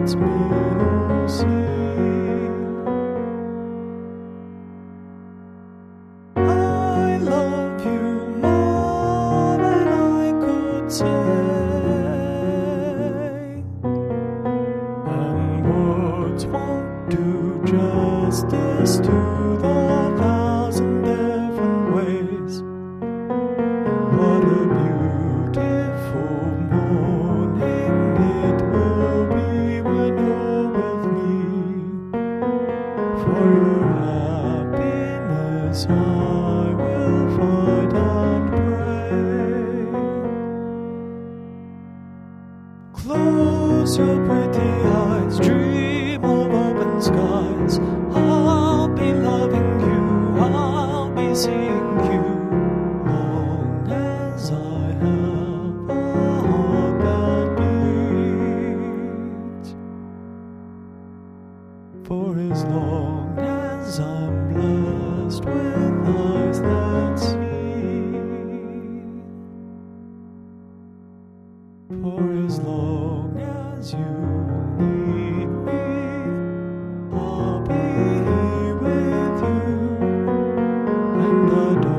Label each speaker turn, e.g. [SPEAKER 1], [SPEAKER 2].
[SPEAKER 1] lets me see. I love you more than I could say, and words won't do justice to the thousand different ways. What a beautiful morning it will be when you're with me. For your happiness I will fight and pray. Close your pretty eyes, dream of open skies. I'll be loving you, I'll be seeing you, long as I have a heart that beats. For as long as I'm blessed with eyes that see, for as long as you need me, I'll be here with you, and I don't